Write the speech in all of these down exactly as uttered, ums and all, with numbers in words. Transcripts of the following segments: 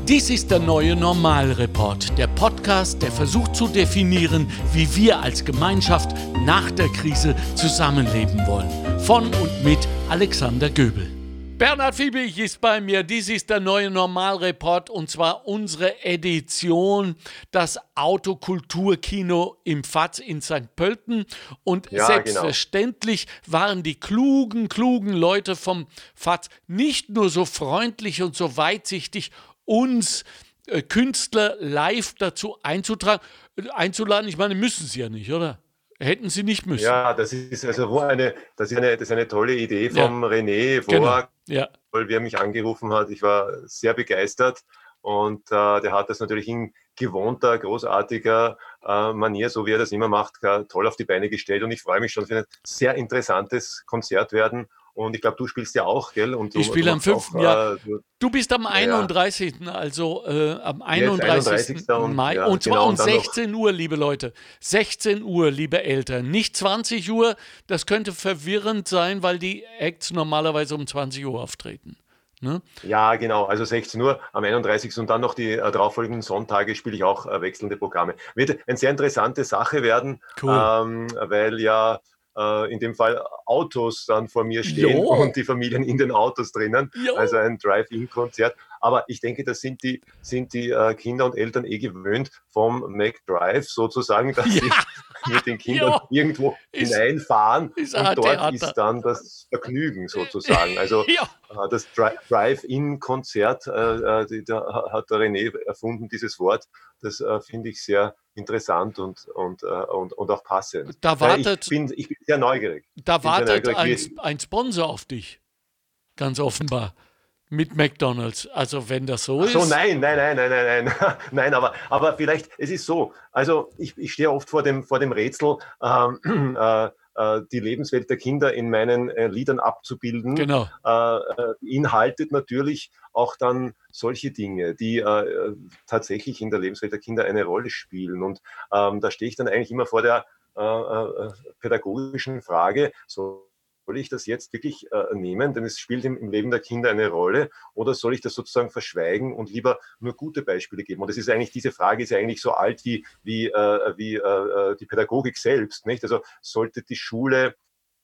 Dies ist der neue Normalreport, der Podcast, der versucht zu definieren, wie wir als Gemeinschaft nach der Krise zusammenleben wollen. Von und mit Alexander Göbel. Bernhard Fiebig ist bei mir. Dies ist der neue Normalreport und zwar unsere Edition, das Autokulturkino im F A Z in Sankt Pölten. Und Ja, selbstverständlich genau. waren die klugen, klugen Leute vom F A Z nicht nur so freundlich und so weitsichtig, uns äh, Künstler live dazu einzutragen, äh, einzuladen. Ich meine, müssen sie ja nicht, oder? Hätten sie nicht müssen. Ja, das ist also wo eine, das ist eine, das ist eine tolle Idee vom Ja, René genau. Vorak, Ja. wie er mich angerufen hat. Ich war sehr begeistert und äh, der hat das natürlich in gewohnter, großartiger äh, Manier, so wie er das immer macht, äh, toll auf die Beine gestellt und ich freue mich schon für ein sehr interessantes Konzert werden. Und ich glaube, du spielst ja auch, gell? Und du, Ich spiele du am machst fünften. auch, Ja. äh, du, Du bist am ja, einunddreißigsten Also äh, am jetzt einunddreißigsten einunddreißigsten und Mai. ja, Und zwar genau, um und dann noch. sechzehn Uhr, liebe Leute. sechzehn Uhr, liebe Eltern. Nicht zwanzig Uhr. Das könnte verwirrend sein, weil die Acts normalerweise um zwanzig Uhr auftreten. Ne? Ja, genau. Also sechzehn Uhr am einunddreißigsten und dann noch die äh, darauffolgenden Sonntage spiele ich auch äh, wechselnde Programme. Wird eine sehr interessante Sache werden, Cool. ähm, weil ja äh, in dem Fall Autos dann vor mir stehen Jo. und die Familien in den Autos drinnen. Jo. Also ein Drive-In-Konzert. Aber ich denke, das sind die, sind die äh, Kinder und Eltern eh gewöhnt vom McDrive sozusagen, dass Ja. sie mit den Kindern Jo. irgendwo Ist- hineinfahren ist und ein dort Theater. ist dann das Vergnügen sozusagen. Also Ja. äh, das Dri- Drive-In-Konzert, äh, äh, die- da hat der René erfunden, dieses Wort. Das äh, finde ich sehr interessant und, und, äh, und, und auch passend. Da Weil ich wartet, bin, ich bin sehr neugierig. da Ich bin sehr wartet neugierig. ein, Wie- ein Sponsor auf dich. Ganz offenbar. Mit McDonald's. Also wenn das so Ach so, ist. nein, nein, nein, nein, nein, nein, nein, aber, aber vielleicht, es ist so, also ich, ich stehe oft vor dem, vor dem Rätsel, ähm, äh, äh, die Lebenswelt der Kinder in meinen äh, Liedern abzubilden, Genau. äh, äh, beinhaltet natürlich auch dann solche Dinge, die äh, tatsächlich in der Lebenswelt der Kinder eine Rolle spielen. Und ähm, da stehe ich dann eigentlich immer vor der äh, äh, pädagogischen Frage, so soll ich das jetzt wirklich äh, nehmen, denn es spielt im, im Leben der Kinder eine Rolle, oder soll ich das sozusagen verschweigen und lieber nur gute Beispiele geben? Und das ist eigentlich, diese Frage ist ja eigentlich so alt wie, wie, äh, wie äh, die Pädagogik selbst, nicht? Also sollte die Schule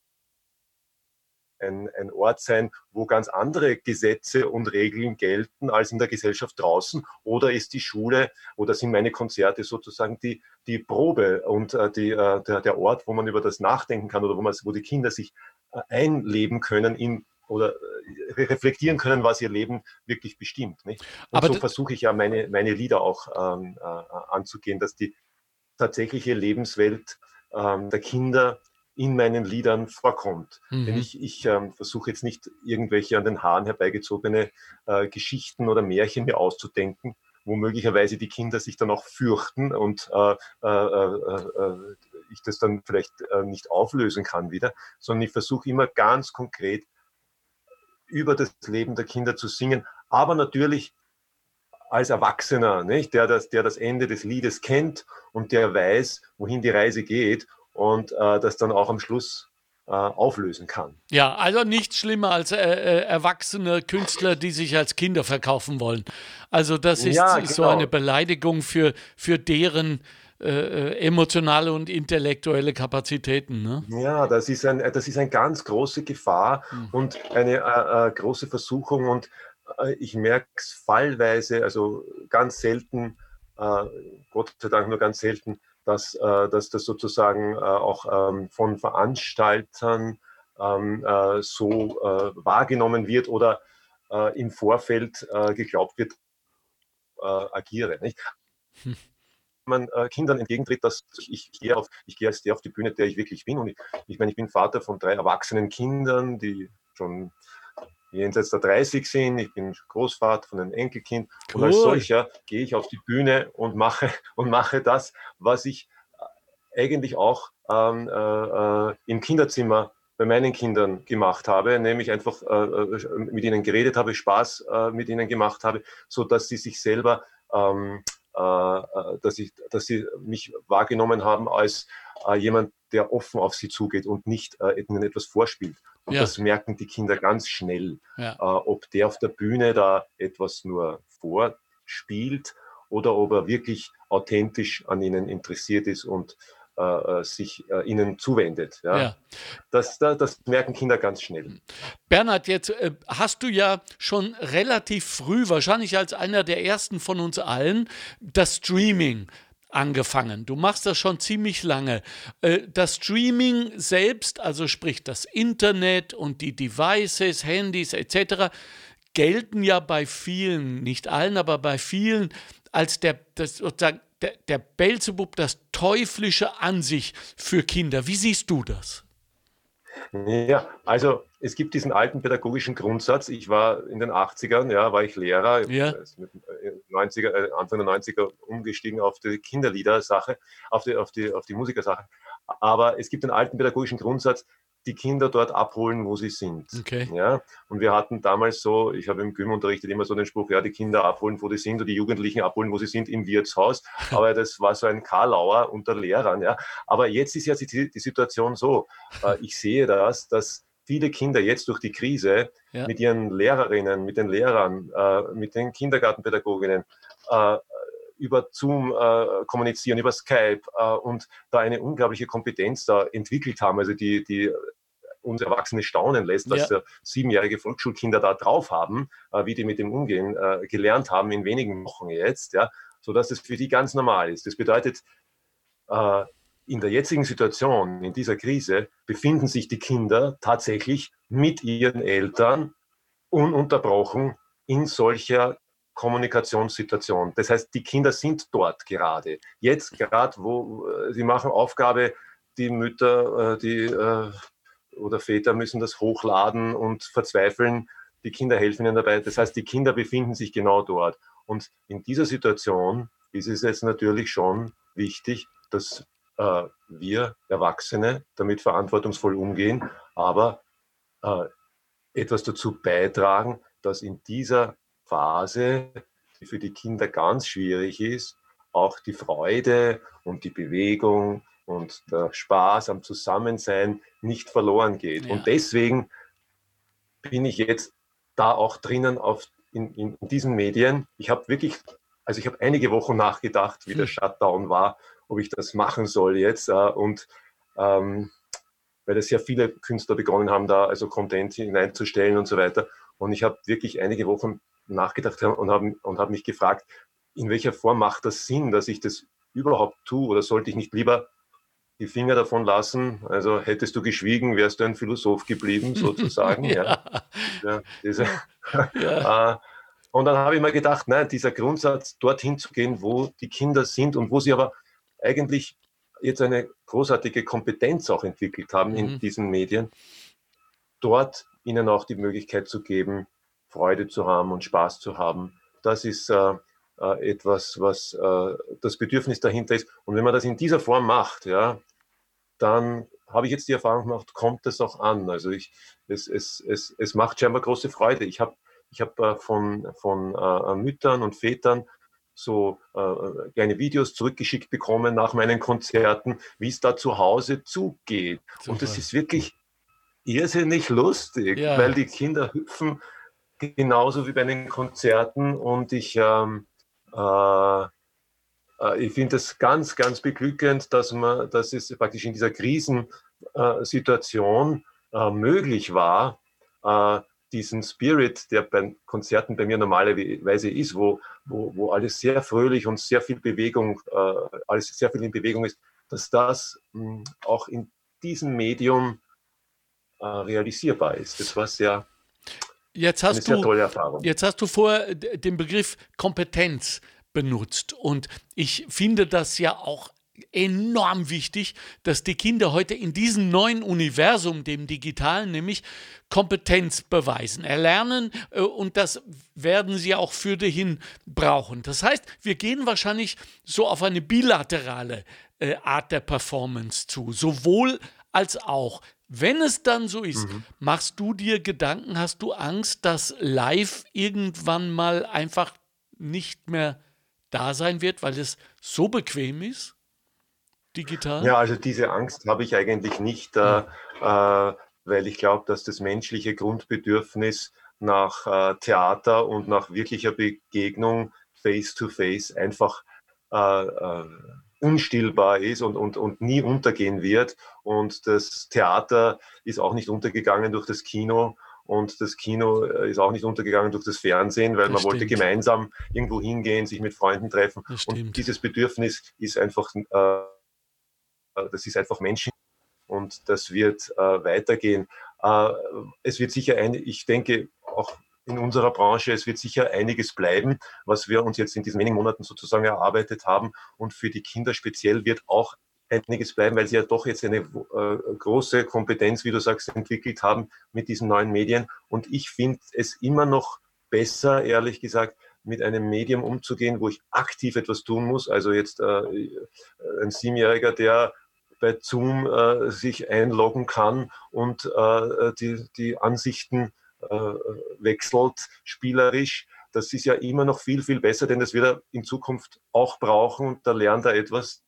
ein, ein Ort sein, wo ganz andere Gesetze und Regeln gelten als in der Gesellschaft draußen? Oder ist die Schule oder sind meine Konzerte sozusagen die, die Probe und äh, die, äh, der, der Ort, wo man über das nachdenken kann oder wo, man, wo die Kinder sich äh, einleben können in oder äh, reflektieren können, was ihr Leben wirklich bestimmt. Nicht? Und Aber so d- versuche ich ja meine, meine Lieder auch ähm, äh, anzugehen, dass die tatsächliche Lebenswelt ähm, der Kinder in meinen Liedern vorkommt. Denn Mhm. ich, ich ähm, versuche jetzt nicht irgendwelche an den Haaren herbeigezogene äh, Geschichten oder Märchen mir auszudenken, wo möglicherweise die Kinder sich dann auch fürchten und äh, äh, äh, äh, ich das dann vielleicht äh, nicht auflösen kann wieder, sondern ich versuche immer ganz konkret über das Leben der Kinder zu singen, aber natürlich als Erwachsener, nicht? Der, das, der das Ende des Liedes kennt und der weiß, wohin die Reise geht und äh, das dann auch am Schluss äh, auflösen kann. Ja, also nichts schlimmer als äh, äh, erwachsene Künstler, die sich als Kinder verkaufen wollen. Also das ist Ja, so genau. eine Beleidigung für, für deren äh, äh, emotionale und intellektuelle Kapazitäten. Ne? Ja, das ist, ein, das ist eine ganz große Gefahr Hm. und eine äh, äh, große Versuchung und äh, ich merke es fallweise, also ganz selten, äh, Gott sei Dank nur ganz selten, dass, äh, dass das sozusagen äh, auch ähm, von Veranstaltern ähm, äh, so äh, wahrgenommen wird oder äh, im Vorfeld äh, geglaubt wird, äh, agiere. Nicht? Hm. Man äh, Kindern entgegentritt, dass ich, ich, gehe auf, ich gehe als der auf die Bühne, der ich wirklich bin. Und ich, ich meine, ich bin Vater von drei erwachsenen Kindern, die schon jenseits der dreißig sind. Ich bin Großvater von einem Enkelkind. Und als Cool. solcher gehe ich auf die Bühne und mache, und mache das, was ich eigentlich auch ähm, äh, im Kinderzimmer bei meinen Kindern gemacht habe, nämlich einfach äh, mit ihnen geredet habe, Spaß äh, mit ihnen gemacht habe, so dass sie sich selber, ähm, äh, dass, ich, dass sie mich wahrgenommen haben als äh, jemand, der offen auf sie zugeht und nicht äh, ihnen etwas vorspielt. Und Ja. das merken die Kinder ganz schnell, Ja. äh, ob der auf der Bühne da etwas nur vor spielt oder ob er wirklich authentisch an ihnen interessiert ist und äh, sich äh, ihnen zuwendet. Ja? Ja. Das, das, das merken Kinder ganz schnell. Bernhard, jetzt äh, hast du ja schon relativ früh, wahrscheinlich als einer der ersten von uns allen, das Streaming angefangen. Du machst das schon ziemlich lange. Äh, das Streaming selbst, also sprich das Internet und die Devices, Handys et cetera, gelten ja bei vielen, nicht allen, aber bei vielen als der, das, sozusagen der, der Beelzebub, das Teuflische an sich für Kinder. Wie siehst du das? Ja, also es gibt diesen alten pädagogischen Grundsatz. Ich war in den achtzigern, ja, war ich Lehrer, Ja. mit neunziger, äh, Anfang der neunziger umgestiegen auf die Kinderlieder-Sache, auf die, auf die, auf die Musikersache. Aber es gibt den alten pädagogischen Grundsatz, die Kinder dort abholen, wo sie sind. Okay. Ja? Und wir hatten damals so, ich habe im Gym unterrichtet immer so den Spruch, ja, die Kinder abholen, wo sie sind, und die Jugendlichen abholen, wo sie sind, im Wirtshaus. Aber das war so ein Karlauer unter Lehrern. Ja? Aber jetzt ist ja die, die Situation so, äh, ich sehe das, dass viele Kinder jetzt durch die Krise ja. mit ihren Lehrerinnen, mit den Lehrern, äh, mit den Kindergartenpädagoginnen, äh, über Zoom äh, kommunizieren, über Skype äh, und da eine unglaubliche Kompetenz da entwickelt haben, also die, die uns Erwachsene staunen lässt, dass ja. siebenjährige Volksschulkinder da drauf haben, äh, wie die mit dem umgehen, äh, gelernt haben in wenigen Wochen jetzt, ja, sodass es für die ganz normal ist. Das bedeutet, äh, in der jetzigen Situation, in dieser Krise, befinden sich die Kinder tatsächlich mit ihren Eltern ununterbrochen in solcher Kommunikationssituation. Das heißt, die Kinder sind dort gerade. Jetzt gerade, wo äh, sie machen Aufgabe, die Mütter, äh, die äh, oder Väter müssen das hochladen und verzweifeln. Die Kinder helfen ihnen dabei. Das heißt, die Kinder befinden sich genau dort. Und in dieser Situation ist es jetzt natürlich schon wichtig, dass äh, wir Erwachsene damit verantwortungsvoll umgehen, aber äh, etwas dazu beitragen, dass in dieser Phase, die für die Kinder ganz schwierig ist, auch die Freude und die Bewegung und der Spaß am Zusammensein nicht verloren geht. Ja. Und deswegen bin ich jetzt da auch drinnen auf, in, in diesen Medien. Ich habe wirklich, also ich habe einige Wochen nachgedacht, wie der Shutdown war, ob ich das machen soll jetzt. Und ähm, weil es ja viele Künstler begonnen haben, da also Content hineinzustellen und so weiter. Und ich habe wirklich einige Wochen nachgedacht und habe und hab mich gefragt, in welcher Form macht das Sinn, dass ich das überhaupt tue, oder sollte ich nicht lieber die Finger davon lassen? Also hättest du geschwiegen, wärst du ein Philosoph geblieben, sozusagen. ja. Ja. Ja, diese, ja. Und dann habe ich mir gedacht, nein, dieser Grundsatz, dorthin zu gehen, wo die Kinder sind und wo sie aber eigentlich jetzt eine großartige Kompetenz auch entwickelt haben mhm. in diesen Medien, dort ihnen auch die Möglichkeit zu geben, Freude zu haben und Spaß zu haben. Das ist äh, äh, etwas, was äh, das Bedürfnis dahinter ist. Und wenn man das in dieser Form macht, ja, dann habe ich jetzt die Erfahrung gemacht, kommt das auch an. Also ich, es, es, es, es macht scheinbar große Freude. Ich habe ich hab, äh, von, von äh, Müttern und Vätern so äh, kleine Videos zurückgeschickt bekommen nach meinen Konzerten, wie es da zu Hause zugeht. Super. Und das ist wirklich irrsinnig lustig, ja. weil die Kinder hüpfen genauso wie bei den Konzerten, und ich, ähm, äh, äh, ich finde es ganz, ganz beglückend, dass man, dass es praktisch in dieser Krisensituation äh, möglich war, äh, diesen Spirit, der bei Konzerten bei mir normalerweise ist, wo, wo, wo alles sehr fröhlich und sehr viel Bewegung, äh, alles sehr viel in Bewegung ist, dass das mh, auch in diesem Medium äh, realisierbar ist. Das war sehr, jetzt hast eine sehr du, tolle Erfahrung. Jetzt hast du vorher den Begriff Kompetenz benutzt, und ich finde das ja auch enorm wichtig, dass die Kinder heute in diesem neuen Universum, dem digitalen, nämlich Kompetenz beweisen, erlernen, äh, und das werden sie auch für dahin brauchen. Das heißt, wir gehen wahrscheinlich so auf eine bilaterale äh, Art der Performance zu, sowohl als auch. Wenn es dann so ist, mhm. machst du dir Gedanken, hast du Angst, dass live irgendwann mal einfach nicht mehr da sein wird, weil es so bequem ist? Digital? Ja, also diese Angst habe ich eigentlich nicht, äh, äh, weil ich glaube, dass das menschliche Grundbedürfnis nach äh, Theater und nach wirklicher Begegnung Face-to-Face einfach äh, äh, unstillbar ist und, und, und nie untergehen wird. Und das Theater ist auch nicht untergegangen durch das Kino. Und das Kino ist auch nicht untergegangen durch das Fernsehen, weil Das man wollte stimmt. gemeinsam irgendwo hingehen, sich mit Freunden treffen. Das Und stimmt. dieses Bedürfnis ist einfach, äh, das ist einfach menschlich und das wird äh, weitergehen. Äh, es wird sicher, ein, ich denke, auch in unserer Branche, es wird sicher einiges bleiben, was wir uns jetzt in diesen wenigen Monaten sozusagen erarbeitet haben. Und für die Kinder speziell wird auch einiges bleiben, weil sie ja doch jetzt eine äh, große Kompetenz, wie du sagst, entwickelt haben mit diesen neuen Medien. Und ich finde es immer noch besser, ehrlich gesagt, mit einem Medium umzugehen, wo ich aktiv etwas tun muss. Also jetzt äh, ein Siebenjähriger, der bei Zoom äh, sich einloggen kann und äh, die, die Ansichten äh, wechselt spielerisch. Das ist ja immer noch viel, viel besser, denn das wird er in Zukunft auch brauchen und da lernt er etwas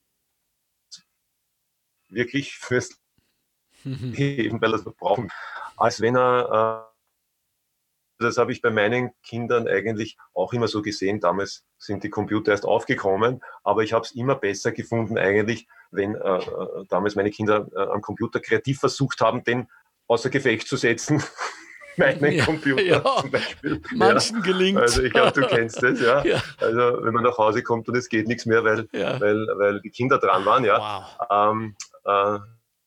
wirklich fürs Leben, weil er es brauchen, als wenn er, äh, das habe ich bei meinen Kindern eigentlich auch immer so gesehen, damals sind die Computer erst aufgekommen, aber ich habe es immer besser gefunden eigentlich, wenn äh, damals meine Kinder äh, am Computer kreativ versucht haben, den außer Gefecht zu setzen. Meinen ja, Computer ja. zum Beispiel. Manchen ja. gelingt. Also ich glaube, du kennst das, ja. ja. Also wenn man nach Hause kommt und es geht nichts mehr, weil, Ja. weil, weil die Kinder dran waren, ja. Wow. Ähm, äh,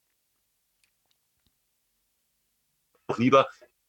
lieber,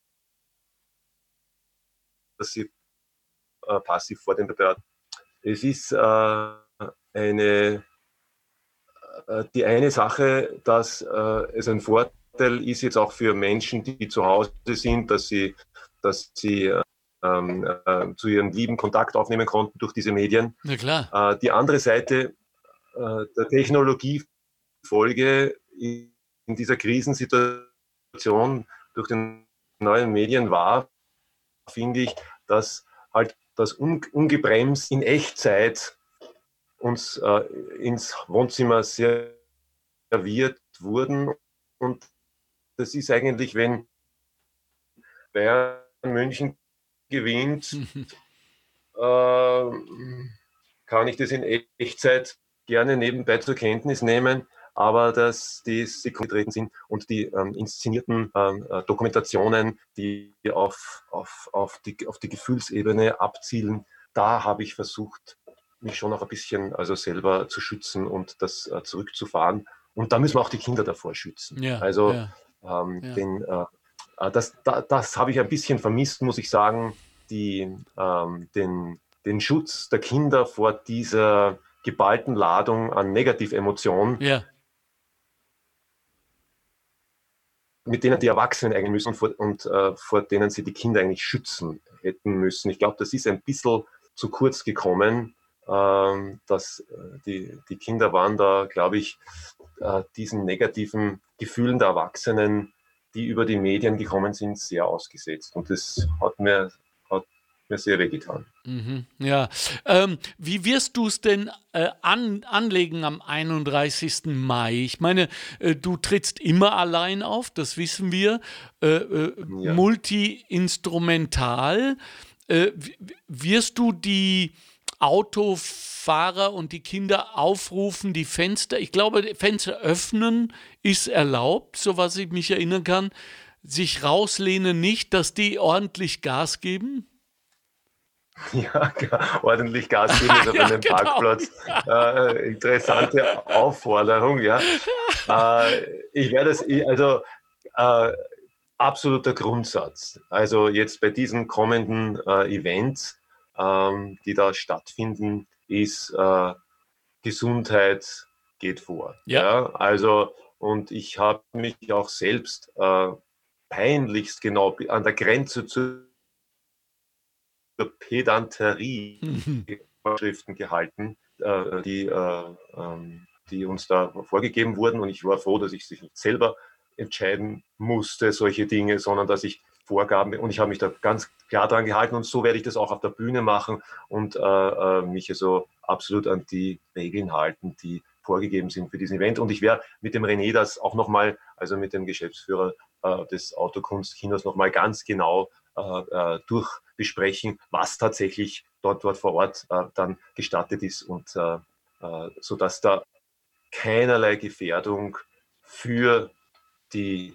dass sie äh, passiv vor dem beraten. Es ist äh, eine, äh, die eine Sache, dass äh, es ein Vorteil ist jetzt auch für Menschen, die zu Hause sind, dass sie, dass sie äh, äh, zu ihren Lieben Kontakt aufnehmen konnten durch diese Medien. Na klar. Äh, die andere Seite äh, der Technologiefolge in dieser Krisensituation durch die neuen Medien war, finde ich, dass halt das un ungebremst in Echtzeit uns äh, ins Wohnzimmer serviert wurden. Und das ist eigentlich, wenn Bayern München gewinnt, äh, kann ich das in Echtzeit gerne nebenbei zur Kenntnis nehmen, aber dass die Sekunden getreten sind und die ähm, inszenierten ähm, Dokumentationen, die auf, auf, auf, die, auf die Gefühlsebene abzielen, da habe ich versucht, mich schon noch ein bisschen also selber zu schützen und das äh, zurückzufahren. Und da müssen wir auch die Kinder davor schützen. Ja, also ja, ähm, ja. den, äh, das, da, das habe ich ein bisschen vermisst, muss ich sagen, die, ähm, den, den Schutz der Kinder vor dieser geballten Ladung an Negativemotionen, Ja. mit denen die Erwachsenen eigentlich müssen und, vor, und äh, vor denen sie die Kinder eigentlich schützen hätten müssen. Ich glaube, das ist ein bisschen zu kurz gekommen. Ähm, dass äh, die, die Kinder waren da, glaube ich, äh, diesen negativen Gefühlen der Erwachsenen, die über die Medien gekommen sind, sehr ausgesetzt. Und das hat mir, hat mir sehr wehgetan. Mhm, ja. Ähm, wie wirst du es denn äh, an, anlegen am einunddreißigsten Mai? Ich meine, äh, du trittst immer allein auf, das wissen wir. Äh, äh, Ja. Multi-instrumental. Äh, wirst du die Autofahrer und die Kinder aufrufen, die Fenster, ich glaube, Fenster öffnen ist erlaubt, so was ich mich erinnern kann, sich rauslehnen nicht, dass die ordentlich Gas geben? Ja, ordentlich Gas geben ist auf ja, einem genau. Parkplatz. Äh, interessante Aufforderung, ja. Äh, ich werde es, also äh, absoluter Grundsatz. Also jetzt bei diesen kommenden äh, Events, ähm, die da stattfinden, ist äh, Gesundheit geht vor. Ja. Ja, also und ich habe mich auch selbst äh, peinlichst genau an der Grenze zu Pedanterie Mhm. Vorschriften gehalten, äh, die, äh, ähm, die uns da vorgegeben wurden. Und ich war froh, dass ich sich nicht selber entscheiden musste, solche Dinge, sondern dass ich Vorgaben, und ich habe mich da ganz klar dran gehalten und so werde ich das auch auf der Bühne machen und äh, äh, mich also absolut an die Regeln halten, die vorgegeben sind für diesen Event. Und ich werde mit dem René das auch nochmal, also mit dem Geschäftsführer äh, des Autokunstkinos nochmal ganz genau äh, äh, durchbesprechen, was tatsächlich dort, dort vor Ort äh, dann gestattet ist und äh, äh, sodass da keinerlei Gefährdung für die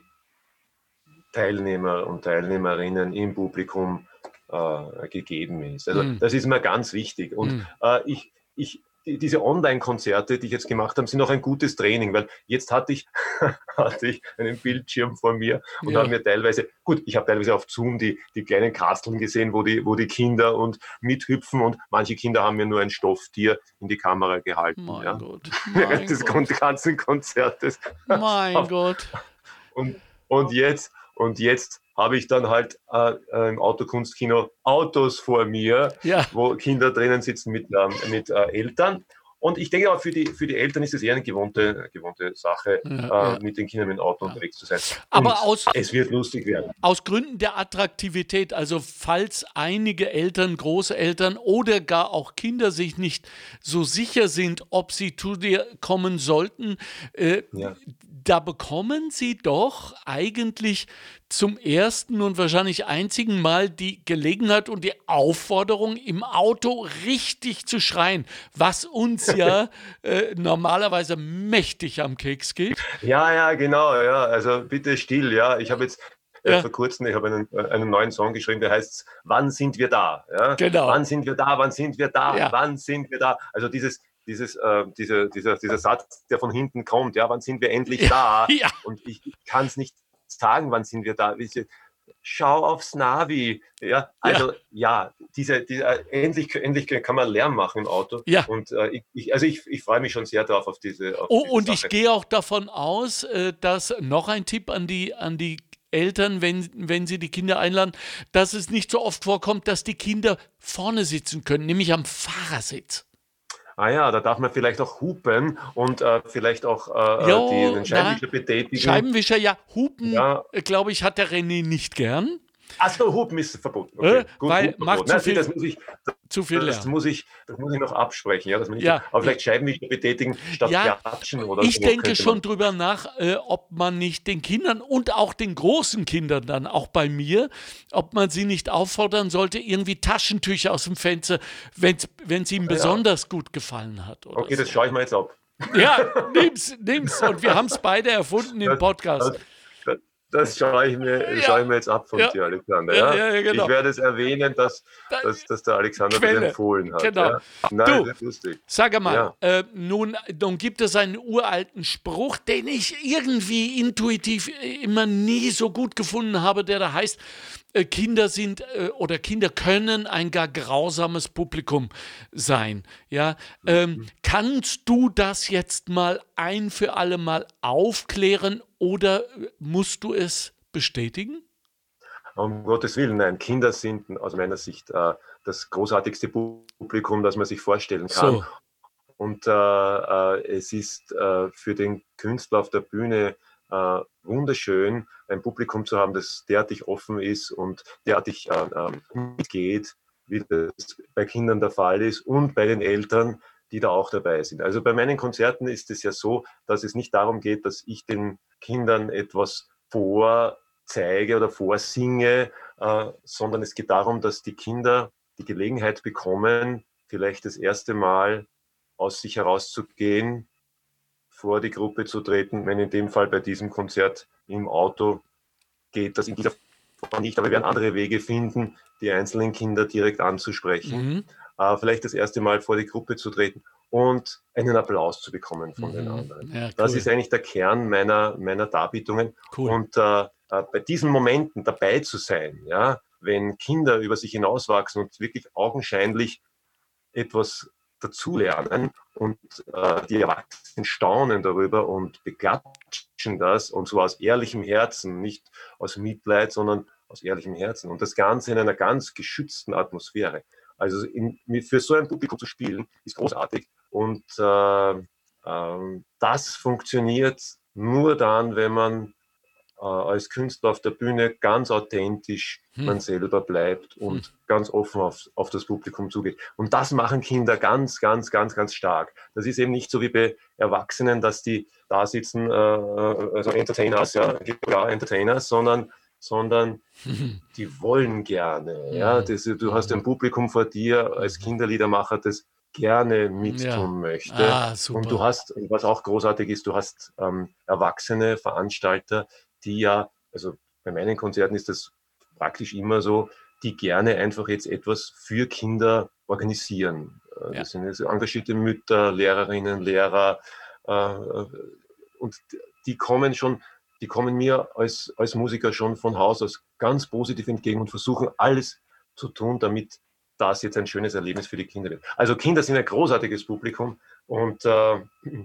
Teilnehmer und Teilnehmerinnen im Publikum äh, gegeben ist. Also Mm. das ist mir ganz wichtig. Und Mm. äh, ich, ich, die, diese Online-Konzerte, die ich jetzt gemacht habe, sind auch ein gutes Training, weil jetzt hatte ich, hatte ich einen Bildschirm vor mir und Ja. habe mir teilweise, gut, ich habe teilweise auf Zoom die, die kleinen Kasteln gesehen, wo die, wo die Kinder und mithüpfen und manche Kinder haben mir nur ein Stofftier in die Kamera gehalten. Mein ja. Gott. Während Mein des Gott. ganzen Konzertes. Mein Gott. Und, und jetzt, und jetzt habe ich dann halt äh, im Autokunstkino Autos vor mir, Ja. wo Kinder drinnen sitzen mit, ähm, mit äh, Eltern. Und ich denke auch für die, für die Eltern ist es eher eine gewohnte, gewohnte Sache, Ja, äh, ja. mit den Kindern mit dem Auto Ja. unterwegs zu sein. Aber Und aus, es wird lustig werden. aus Gründen der Attraktivität, also falls einige Eltern, Großeltern oder gar auch Kinder sich nicht so sicher sind, ob sie zu dir kommen sollten, äh, Ja. da bekommen sie doch eigentlich zum ersten und wahrscheinlich einzigen Mal die Gelegenheit und die Aufforderung, im Auto richtig zu schreien, was uns ja äh, normalerweise mächtig am Keks geht. Ja, ja, genau, ja. Also bitte still, ja. Ich habe jetzt äh, Ja. vor kurzem, ich habe einen, äh, einen neuen Song geschrieben, der heißt Wann sind wir da? Ja? Genau. Wann sind wir da? Wann sind wir da? Ja. Wann sind wir da? Also dieses, dieses, äh, diese, dieser, dieser Satz, der von hinten kommt, ja, wann sind wir endlich da? Ja. Und ich kann es nicht sagen, wann sind wir da? Schau aufs Navi. Ja, also ja, diese, diese endlich, endlich kann man Lärm machen im Auto. Ja. Und äh, ich, ich, also ich, ich freue mich schon sehr drauf auf diese. Auf Oh, diese und Sache. ich gehe auch davon aus, äh, dass noch ein Tipp an die, an die Eltern, wenn, wenn sie die Kinder einladen, dass es nicht so oft vorkommt, dass die Kinder vorne sitzen können, nämlich am Fahrersitz. Ah ja, da darf man vielleicht auch hupen und äh, vielleicht auch äh, Jo, die, den Scheibenwischer betätigen. Scheibenwischer, ja, Hupen, Ja. äh, glaube ich, hat der René nicht gern. Achso, hupen ist verboten. Äh, Gut, weil Hupen macht verboten. zu Nein, viel- das muss ich, Zu viel das Lärm. muss ich, das muss ich noch absprechen, ja, dass man nicht, Ja. aber vielleicht Scheibenwischer betätigen statt Ja, klatschen oder Ich so. denke könnte schon man. drüber nach, äh, ob man nicht den Kindern und auch den großen Kindern dann, auch bei mir, ob man sie nicht auffordern sollte, irgendwie Taschentücher aus dem Fenster, wenn's, wenn es ihnen Ja. besonders gut gefallen hat. Oder Okay, das so. schaue ich mir jetzt ab. Ja, nimm's, nimm's. Und wir haben es beide erfunden im Das- Podcast. Das, das, das schaue ich, mir- Ja. schaue ich mir jetzt ab von Ja. dir, Alexander. Ja, Ja, ja, ja, genau. Ich werde es erwähnen, dass, Da- dass, dass der Alexander Quelle. das empfohlen hat. Genau. Ja. Nein, Du. das ist lustig. Sag mal, Ja. äh, nun, nun gibt es einen uralten Spruch, den ich irgendwie intuitiv immer nie so gut gefunden habe, der da heißt, äh, Kinder sind äh, oder Kinder können ein gar grausames Publikum sein. Ja? Ähm, kannst du das jetzt mal ein für alle Mal aufklären oder musst du es bestätigen? Um Gottes Willen, nein, Kinder sind aus meiner Sicht äh, das großartigste Publikum, das man sich vorstellen kann. So. Und äh, äh, es ist äh, für den Künstler auf der Bühne äh, wunderschön, ein Publikum zu haben, das derartig offen ist und derartig äh, äh, mitgeht, wie das bei Kindern der Fall ist und bei den Eltern, die da auch dabei sind. Also bei meinen Konzerten ist es ja so, dass es nicht darum geht, dass ich den Kindern etwas vorzeige oder vorsinge, äh, sondern es geht darum, dass die Kinder die Gelegenheit bekommen, vielleicht das erste Mal aus sich herauszugehen, vor die Gruppe zu treten, wenn in dem Fall bei diesem Konzert im Auto geht das in dieser Form nicht, aber wir werden andere Wege finden, die einzelnen Kinder direkt anzusprechen, Mhm. äh, vielleicht das erste Mal vor die Gruppe zu treten und einen Applaus zu bekommen von den Mhm. anderen. Ja, Das cool. ist eigentlich der Kern meiner, meiner Darbietungen. Cool. Und äh, äh, bei diesen Momenten dabei zu sein, ja, wenn Kinder über sich hinauswachsen und wirklich augenscheinlich etwas dazulernen und äh, die Erwachsenen staunen darüber und beklatschen das und so aus ehrlichem Herzen, nicht aus Mitleid, sondern aus ehrlichem Herzen und das Ganze in einer ganz geschützten Atmosphäre. Also in, für so ein Publikum zu spielen, ist großartig und äh, äh, das funktioniert nur dann, wenn man äh, als Künstler auf der Bühne ganz authentisch Hm. man selber bleibt und ganz offen auf, auf das Publikum zugeht. Und das machen Kinder ganz, ganz, ganz, ganz stark. Das ist eben nicht so wie bei Erwachsenen, dass die da sitzen, äh, also Entertainers, ja, ja, Entertainers, sondern sondern die wollen gerne. Ja? Das, du hast ein Publikum vor dir als Kinderliedermacher, das gerne mittun Ja. möchte. Ah, super. Und du hast, was auch großartig ist, du hast ähm, erwachsene Veranstalter, die ja, also bei meinen Konzerten ist das praktisch immer so, die gerne einfach jetzt etwas für Kinder organisieren. Äh, Ja. Das sind jetzt engagierte Mütter, Lehrerinnen, Lehrer, äh, und die kommen schon, die kommen mir als, als Musiker schon von Haus aus ganz positiv entgegen und versuchen alles zu tun, damit das jetzt ein schönes Erlebnis für die Kinder wird. Also Kinder sind ein großartiges Publikum und äh,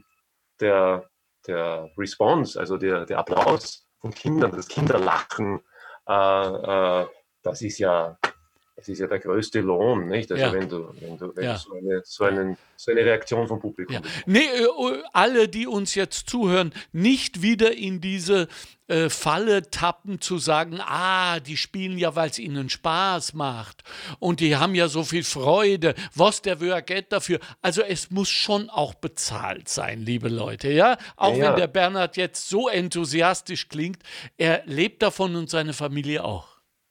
der, der Response, also der, der Applaus von Kindern, das Kinderlachen, äh, äh, das ist ja, das ist ja der größte Lohn, nicht? Also Ja. wenn du, wenn du, wenn Ja. du so, eine, so, einen, so eine Reaktion vom Publikum Ja. bekommst. Nee, äh, alle, die uns jetzt zuhören, nicht wieder in diese äh, Falle tappen, zu sagen, ah, die spielen ja, weil es ihnen Spaß macht und die haben ja so viel Freude, was der will Geld dafür. Also es muss schon auch bezahlt sein, liebe Leute, ja? Auch Ja, ja. wenn der Bernhard jetzt so enthusiastisch klingt, er lebt davon und seine Familie auch.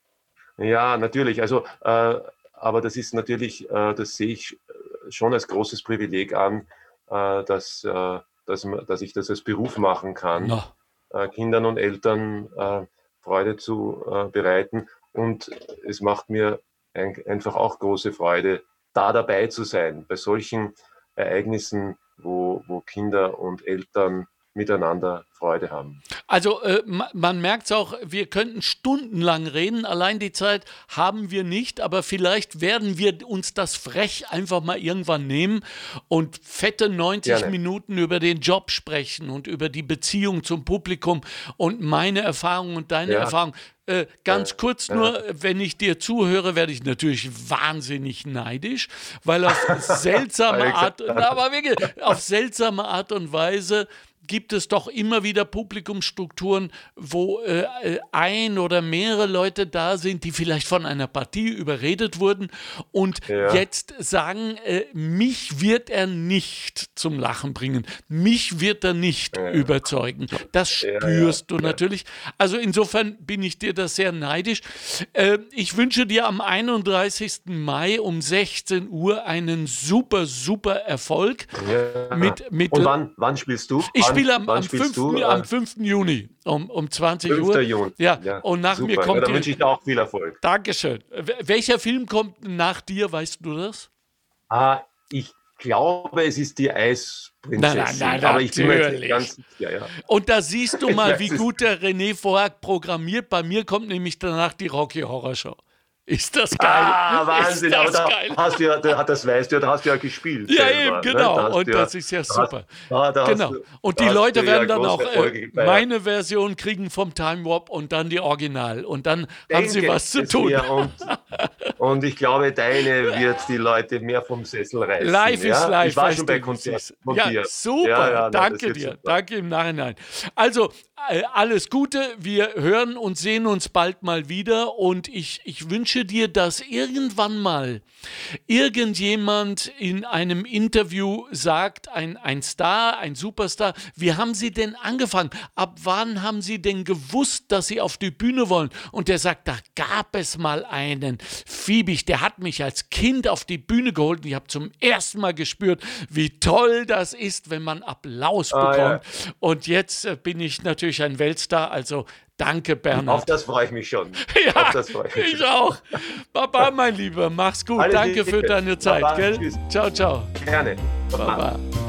Ja, natürlich. Also, äh, aber das ist natürlich, äh, das sehe ich schon als großes Privileg an, äh, dass, äh, dass, man- dass ich das als Beruf machen kann, Na, äh, Kindern und Eltern äh, Freude zu äh, bereiten. Und es macht mir ein, einfach auch große Freude, da dabei zu sein, bei solchen Ereignissen, wo, wo Kinder und Eltern miteinander Freude haben. also äh, ma- man merkt es auch, wir könnten stundenlang reden, allein die Zeit haben wir nicht, aber vielleicht werden wir uns das frech einfach mal irgendwann nehmen und fette neunzig Gerne. Minuten über den Job sprechen und über die Beziehung zum Publikum und meine Erfahrung und deine Ja. Erfahrung. Äh, ganz Ja. kurz Ja. nur, wenn ich dir zuhöre, werde ich natürlich wahnsinnig neidisch, weil auf seltsame Art, na, aber wirklich, auf seltsame Art und Weise gibt es doch immer wieder Publikumsstrukturen, wo äh, äh, ein oder mehrere Leute da sind, die vielleicht von einer Partie überredet wurden und Ja. jetzt sagen, äh, mich wird er nicht zum Lachen bringen, mich wird er nicht Ja. überzeugen. Das Ja, ja, spürst du ja. natürlich. Also insofern bin ich dir das sehr neidisch. Äh, ich wünsche dir am einunddreißigsten Mai um sechzehn Uhr einen super, super Erfolg. Ja. Mit, mit Und wann, wann spielst du? ich Wann- spiele am, wann am, spielst fünften, du? am Äh, fünften Juni um, um zwanzig fünften Uhr. Juni. Ja, und nach mir super. kommt Ja, da die- wünsche ich dir auch viel Erfolg. Dankeschön. W- Welcher Film kommt nach dir, weißt du das? Ah, ich glaube, es ist die Eisprinzessin. Nein, nein, nein, aber ich bin mir jetzt natürlich. nicht ganz sicher. Ja. Und da siehst du mal, weiß wie es. gut der René Vorhack programmiert. Bei mir kommt nämlich danach die Rocky Horror Show. Ist das geil? Ah, Wahnsinn, Ist aber das da geil? hast du ja, da, das weißt du ja, da hast du ja gespielt. Ja, selber, eben, ne? genau. Da hast Und du ja- das ist ja da hast- super. da- da hast Genau. du- Und da die hast Leute du ja werden dann große auch Erfolge äh, gefeiert. meine Version kriegen vom Time Warp und dann die Original. Und dann haben sie Denke was zu es tun. mir Und, und ich glaube, deine wird die Leute mehr vom Sessel reißen. Live ja? ist live. Ich war weißt schon du, bei wie es Konzerten ist. von Ja, dir. super. Ja, ja, na, das Danke wird dir. super. Danke im Nachhinein. Also, äh, alles Gute. Wir hören und sehen uns bald mal wieder. Und ich, ich wünsche dir, dass irgendwann mal irgendjemand in einem Interview sagt, ein, ein Star, ein Superstar, wie haben Sie denn angefangen? Ab wann haben Sie denn gewusst, dass Sie auf die Bühne wollen? Und der sagt, da gab es mal einen, Fiebig, der hat mich als Kind auf die Bühne geholt und ich habe zum ersten Mal gespürt, wie toll das ist, wenn man Applaus Ah, bekommt. Und jetzt äh, bin ich natürlich ein Weltstar, also danke, Auf Bernhard. das freue ich mich schon. Ja, Auf das freue ich mich ich schon. auch. Baba, mein Lieber, mach's gut. Alles Danke Liebe. für deine Zeit, Baba, gell? tschüss. Ciao, ciao. Gerne. Baba.